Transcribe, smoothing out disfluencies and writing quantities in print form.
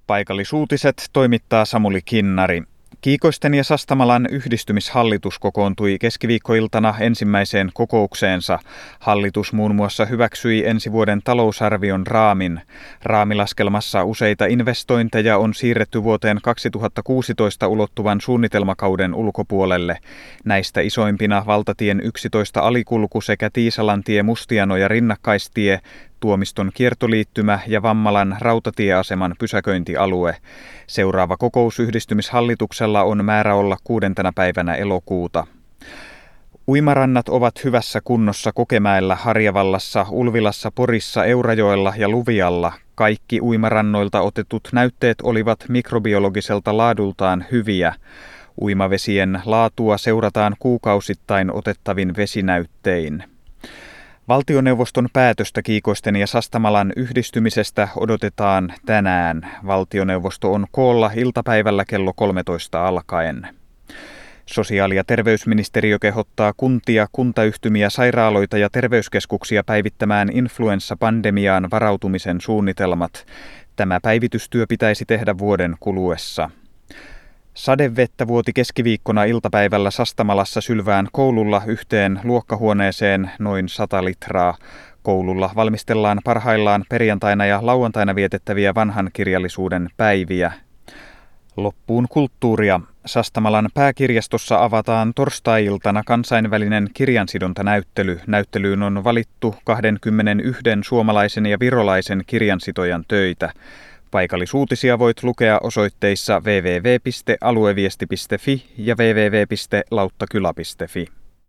Paikallisuutiset toimittaa Samuli Kinnari. Kiikoisten ja Sastamalan yhdistymishallitus kokoontui keskiviikkoiltana ensimmäiseen kokoukseensa. Hallitus muun muassa hyväksyi ensi vuoden talousarvion raamin. Raamilaskelmassa useita investointeja on siirretty vuoteen 2016 ulottuvan suunnitelmakauden ulkopuolelle. Näistä isoimpina valtatien 11 alikulku sekä Tiisalantie Mustianoja rinnakkaistie, Tuomiston kiertoliittymä ja Vammalan rautatieaseman pysäköintialue. Seuraava kokous yhdistymishallituksella on määrä olla 6. päivänä elokuuta. Uimarannat ovat hyvässä kunnossa Kokemäellä, Harjavallassa, Ulvilassa, Porissa, Eurajoella ja Luvialla. Kaikki uimarannoilta otetut näytteet olivat mikrobiologiselta laadultaan hyviä. Uimavesien laatua seurataan kuukausittain otettavin vesinäyttein. Valtioneuvoston päätöstä Kiikoisten ja Sastamalan yhdistymisestä odotetaan tänään. Valtioneuvosto on koolla iltapäivällä kello 13 alkaen. Sosiaali- ja terveysministeriö kehottaa kuntia, kuntayhtymiä, sairaaloita ja terveyskeskuksia päivittämään influenssapandemiaan varautumisen suunnitelmat. Tämä päivitystyö pitäisi tehdä vuoden kuluessa. Sadevettä vuoti keskiviikkona iltapäivällä Sastamalassa Sylvään koululla yhteen luokkahuoneeseen noin 100 litraa. Koululla valmistellaan parhaillaan perjantaina ja lauantaina vietettäviä vanhan kirjallisuuden päiviä. Loppuun kulttuuria. Sastamalan pääkirjastossa avataan torstai-iltana kansainvälinen kirjansidontanäyttely. Näyttelyyn on valittu 21 suomalaisen ja virolaisen kirjansitojan töitä. Paikallisuutisia voit lukea osoitteissa www.alueviesti.fi ja www.lauttakylä.fi.